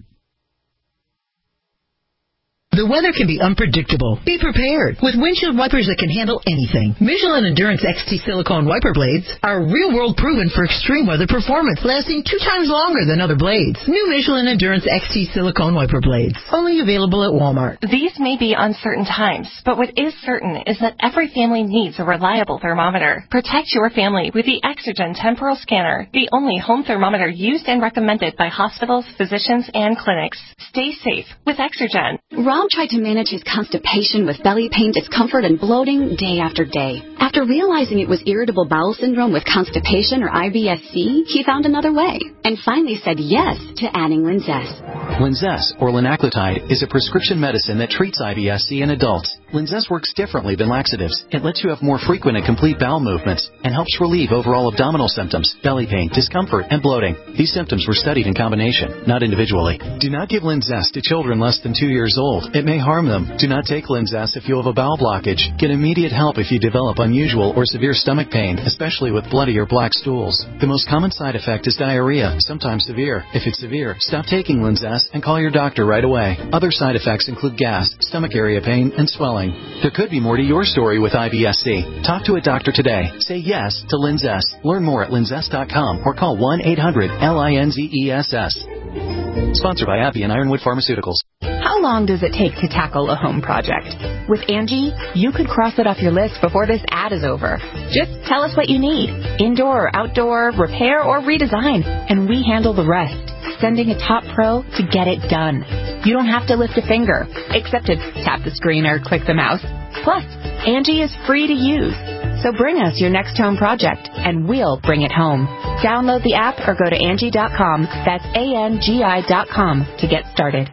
The weather can be unpredictable. Be prepared with windshield wipers that can handle anything. Michelin Endurance XT silicone wiper blades are real-world proven for extreme weather performance, lasting 2 times longer than other blades. New Michelin Endurance XT silicone wiper blades, only available at Walmart. These may be uncertain times, but what is certain is that every family needs a reliable thermometer. Protect your family with the Exergen Temporal Scanner, the only home thermometer used and recommended by hospitals, physicians, and clinics. Stay safe with Exergen. Rob tried to manage his constipation with belly pain, discomfort, and bloating day after day. After realizing it was irritable bowel syndrome with constipation or IBS-C, he found another way and finally said yes to adding Linzess. Linzess, or linaclotide, is a prescription medicine that treats IBS-C in adults. Linzess works differently than laxatives. It lets you have more frequent and complete bowel movements and helps relieve overall abdominal symptoms, belly pain, discomfort, and bloating. These symptoms were studied in combination, not individually. Do not give Linzess to children less than 2 years old. It may harm them. Do not take Linzess if you have a bowel blockage. Get immediate help if you develop unusual or severe stomach pain, especially with bloody or black stools. The most common side effect is diarrhea, sometimes severe. If it's severe, stop taking Linzess and call your doctor right away. Other side effects include gas, stomach area pain, and swelling. There could be more to your story with IBS-C. Talk to a doctor today. Say yes to Linzess. Learn more at linzess.com or call 1-800-LINZESS. Sponsored by AbbVie and Ironwood Pharmaceuticals. How long does it take to tackle a home project? With Angie, you could cross it off your list before this ad is over. Just tell us what you need. Indoor or outdoor, repair or redesign, and we handle the rest. Sending a top pro to get it done. You don't have to lift a finger, except to tap the screen or click the mouse. Plus, Angie is free to use. So bring us your next home project, and we'll bring it home. Download the app or go to Angie.com. That's ANGI.com to get started.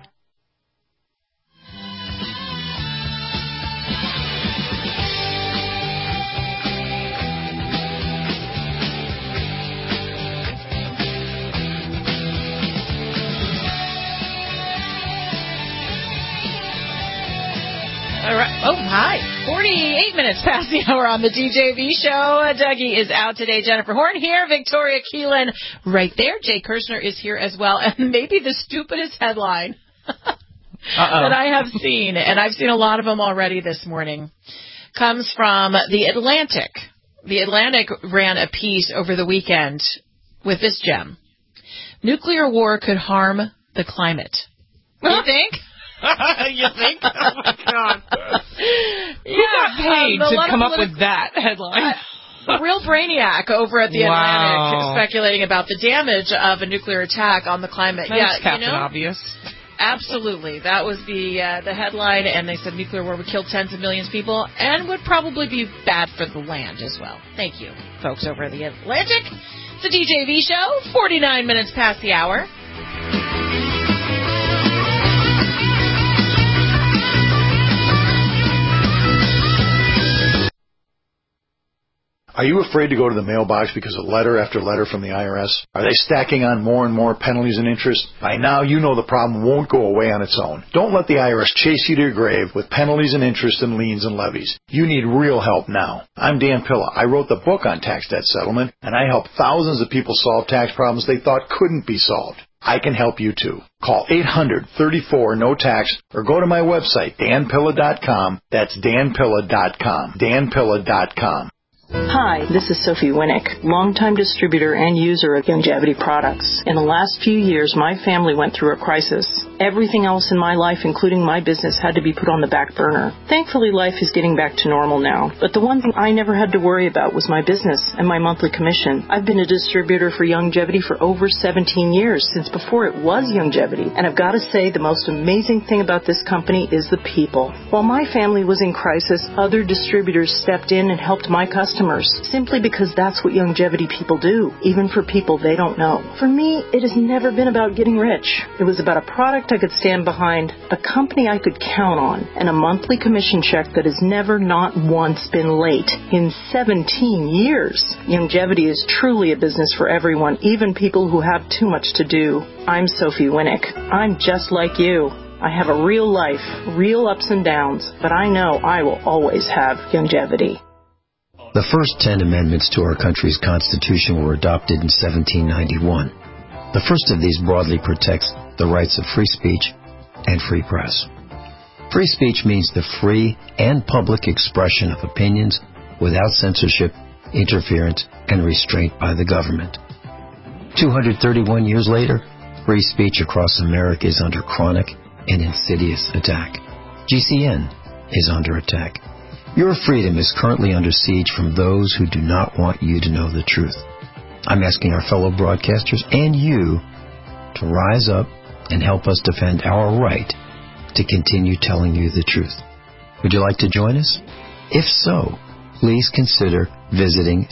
All right. Oh, hi. 48 minutes past the hour on the DJV Show. Dougie is out today. Jennifer Horn here. Victoria Keelan right there. Jay Kirshner is here as well. And maybe the stupidest headline that I have seen, and I've seen a lot of them already this morning, comes from The Atlantic. The Atlantic ran a piece over the weekend with this gem. Nuclear war could harm the climate. You think? You think? Oh, my God. Who got paid to come up with that headline? A real brainiac over at the Atlantic speculating about the damage of a nuclear attack on the climate. That's Captain Obvious. Absolutely. That was the headline, and they said nuclear war would kill tens of millions of people and would probably be bad for the land as well. Thank you, folks over at the Atlantic. It's the DJV Show, 49 minutes past the hour. Are you afraid to go to the mailbox because of letter after letter from the IRS? Are they stacking on more and more penalties and interest? By now, you know the problem won't go away on its own. Don't let the IRS chase you to your grave with penalties and interest and liens and levies. You need real help now. I'm Dan Pilla. I wrote the book on tax debt settlement, and I help thousands of people solve tax problems they thought couldn't be solved. I can help you too. Call 800-34-NO-TAX or go to my website, danpilla.com. That's danpilla.com. danpilla.com. Hi, this is Sophie Winnick, longtime distributor and user of Youngevity products. In the last few years, my family went through a crisis. Everything else in my life, including my business, had to be put on the back burner. Thankfully, life is getting back to normal now. But the one thing I never had to worry about was my business and my monthly commission. I've been a distributor for Youngevity for over 17 years, since before it was Youngevity. And I've got to say, the most amazing thing about this company is the people. While my family was in crisis, other distributors stepped in and helped my customers, simply because that's what Youngevity people do, even for people they don't know. For me, it has never been about getting rich. It was about a product I could stand behind, a company I could count on, and a monthly commission check that has never not once been late in 17 years. Youngevity is truly a business for everyone, even people who have too much to do. I'm Sophie Winnick. I'm just like you. I have a real life, real ups and downs, but I know I will always have Youngevity. The first 10 amendments to our country's Constitution were adopted in 1791. The first of these broadly protects the rights of free speech and free press. Free speech means the free and public expression of opinions without censorship, interference, and restraint by the government. 231 years later, free speech across America is under chronic and insidious attack. GCN is under attack. Your freedom is currently under siege from those who do not want you to know the truth. I'm asking our fellow broadcasters and you to rise up and help us defend our right to continue telling you the truth. Would you like to join us? If so, please consider visiting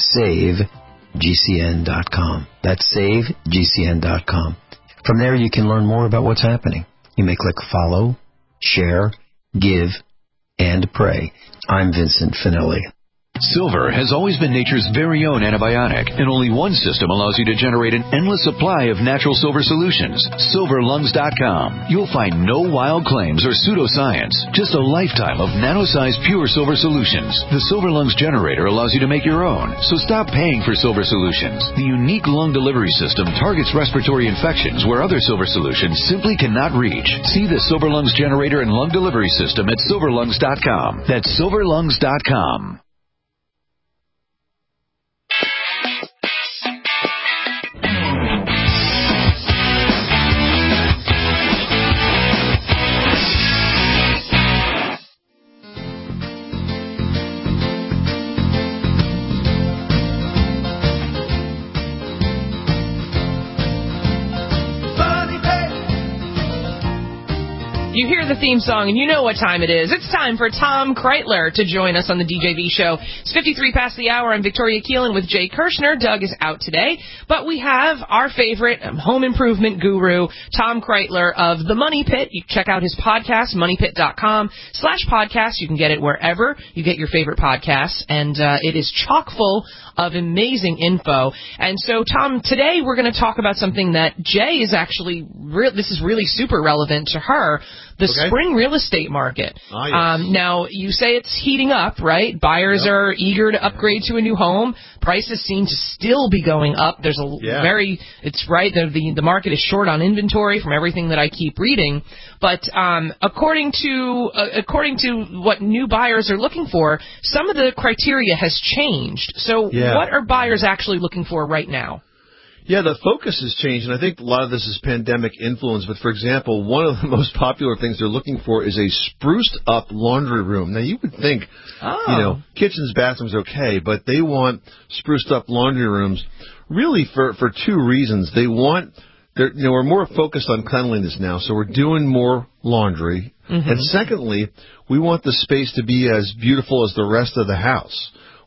SaveGCN.com. That's SaveGCN.com. From there, you can learn more about what's happening. You may click follow, share, give, and pray. I'm Vincent Finelli. Silver has always been nature's very own antibiotic, and only one system allows you to generate an endless supply of natural silver solutions. SilverLungs.com. You'll find no wild claims or pseudoscience, just a lifetime of nano-sized pure silver solutions. The Silver Lungs generator allows you to make your own, so stop paying for silver solutions. The unique lung delivery system targets respiratory infections where other silver solutions simply cannot reach. See the Silver Lungs generator and lung delivery system at SilverLungs.com. That's SilverLungs.com. You hear the theme song and you know what time it is. It's time for Tom Kreitler to join us on the DJV show. It's 53 past the hour. I'm Victoria Keelan with Jay Kirshner. Doug is out today. But we have our favorite home improvement guru, Tom Kreitler of The Money Pit. You can check out his podcast, moneypit.com/podcast. You can get it wherever you get your favorite podcasts. And it is chock full of amazing info. And so, Tom, today we're going to talk about something that Jay is actually, this is really super relevant to her, the spring real estate market. Yes. Now, you say it's heating up, right? Buyers are eager to upgrade to a new home. Prices seem to still be going up. There's it's right, the market is short on inventory from everything that I keep reading. But according to what new buyers are looking for, some of the criteria has changed. So what are buyers actually looking for right now? Yeah, the focus has changed, and I think a lot of this is pandemic influence. But, for example, one of the most popular things they're looking for is a spruced-up laundry room. Now, you would think, kitchens, bathrooms, okay, but they want spruced-up laundry rooms really for two reasons. We're more focused on cleanliness now, so we're doing more laundry. Mm-hmm. And secondly, we want the space to be as beautiful as the rest of the house.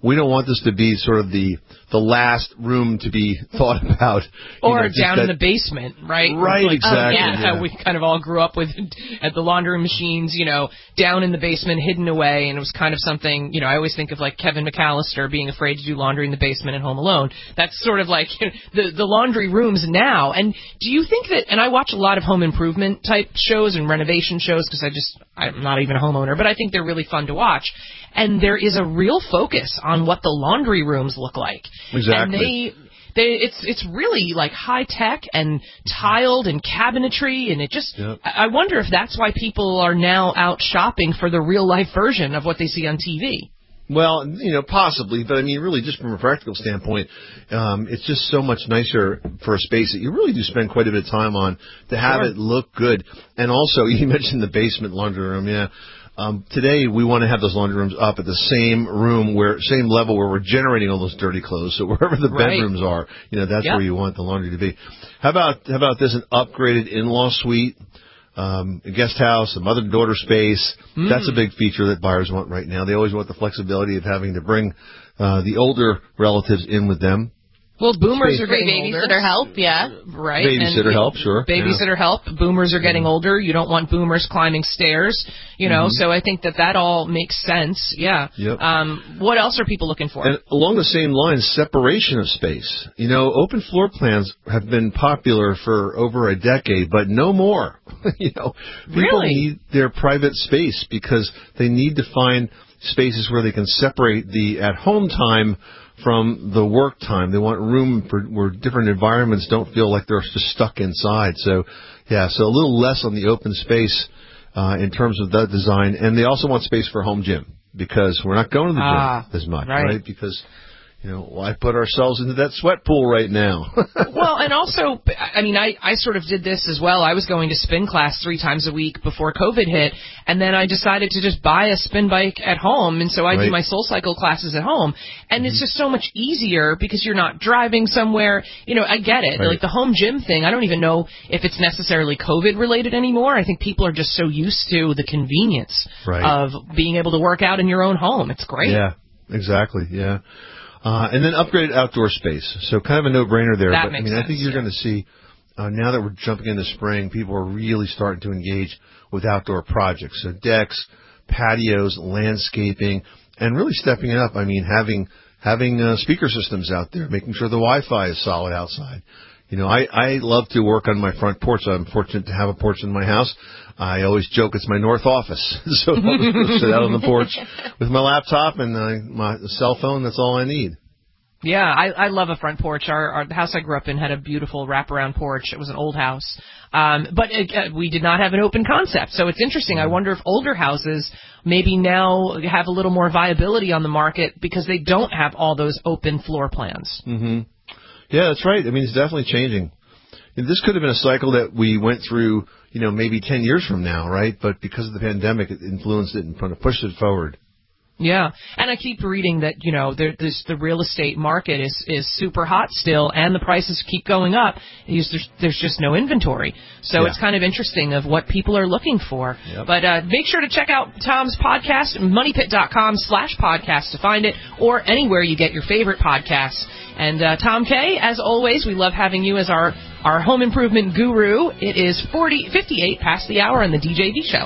we don't want this to be sort of the last room to be thought about. Or down in the basement, right? Right, like, exactly. How we kind of all grew up with at the laundry machines, down in the basement, hidden away, and it was kind of something, I always think of like Kevin McAllister being afraid to do laundry in the basement in Home Alone. That's sort of like the laundry rooms now. And do you think that, and I watch a lot of home improvement type shows and renovation shows because I'm not even a homeowner, but I think they're really fun to watch. And there is a real focus on what the laundry rooms look like. Exactly. And it's really like high tech and tiled and cabinetry, and it just I wonder if that's why people are now out shopping for the real life version of what they see on TV. Well, possibly, but I mean, really, just from a practical standpoint, it's just so much nicer for a space that you really do spend quite a bit of time on to have it look good. And also, you mentioned the basement laundry room, today we want to have those laundry rooms up at the same level where we're generating all those dirty clothes. So wherever the bedrooms are, that's where you want the laundry to be. How about this? An upgraded in-law suite, a guest house, a mother-daughter space. That's a big feature that buyers want right now. They always want the flexibility of having to bring the older relatives in with them. Well, boomers are getting babysitter help, right? Babysitter help, sure. Babysitter help. Boomers are getting older. You don't want boomers climbing stairs, So I think that all makes sense. Yeah. Yep. What else are people looking for? And along the same lines, separation of space. Open floor plans have been popular for over a decade, but no more. People need their private space because they need to find spaces where they can separate the at-home time from the work time. They want room where different environments don't feel like they're just stuck inside. So a little less on the open space in terms of that design. And they also want space for home gym because we're not going to the gym as much, right? Because why put ourselves into that sweat pool right now? Well, and also, I mean, I sort of did this as well. I was going to spin class 3 times a week before COVID hit, and then I decided to just buy a spin bike at home, and so I do my SoulCycle classes at home. And it's just so much easier because you're not driving somewhere. I get it. Like the home gym thing, I don't even know if it's necessarily COVID related anymore. I think people are just so used to the convenience of being able to work out in your own home. It's great. Yeah, exactly. Yeah. And then upgraded outdoor space. So kind of a no-brainer there. That but makes sense, I think you're going to see, now that we're jumping into spring, people are really starting to engage with outdoor projects. So decks, patios, landscaping, and really stepping it up. I mean, having speaker systems out there, making sure the Wi-Fi is solid outside. I love to work on my front porch. I'm fortunate to have a porch in my house. I always joke it's my north office. So I'll sit out on the porch with my laptop and my cell phone. That's all I need. Yeah, I love a front porch. The house I grew up in had a beautiful wraparound porch. It was an old house. But we did not have an open concept. So it's interesting. I wonder if older houses maybe now have a little more viability on the market because they don't have all those open floor plans. Mm-hmm. Yeah, that's right. I mean, it's definitely changing. And this could have been a cycle that we went through, maybe 10 years from now, right? But because of the pandemic, it influenced it and kind of pushed it forward. Yeah, and I keep reading that, the real estate market is super hot still, and the prices keep going up. There's just no inventory. So it's kind of interesting of what people are looking for. Yep. But make sure to check out Tom's podcast, moneypit.com/podcast to find it, or anywhere you get your favorite podcasts. And Tom Kay, as always, we love having you as our home improvement guru. It is 58 past the hour on the DJV Show.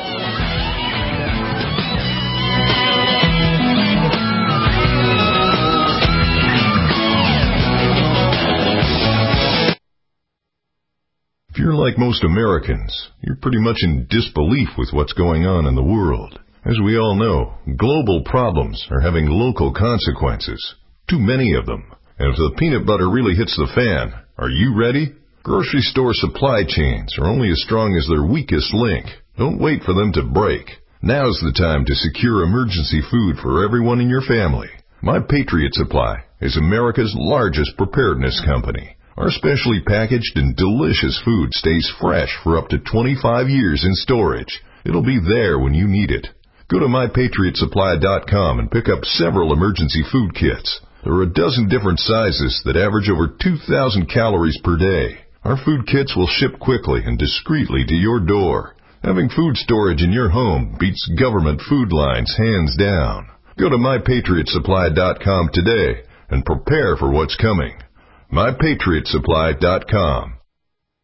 If you're like most Americans, you're pretty much in disbelief with what's going on in the world. As we all know, global problems are having local consequences. Too many of them. And if the peanut butter really hits the fan, are you ready? Grocery store supply chains are only as strong as their weakest link. Don't wait for them to break. Now's the time to secure emergency food for everyone in your family. My Patriot Supply is America's largest preparedness company. Our specially packaged and delicious food stays fresh for up to 25 years in storage. It'll be there when you need it. Go to MyPatriotSupply.com and pick up several emergency food kits. There are a dozen different sizes that average over 2,000 calories per day. Our food kits will ship quickly and discreetly to your door. Having food storage in your home beats government food lines hands down. Go to MyPatriotSupply.com today and prepare for what's coming. MyPatriotSupply.com.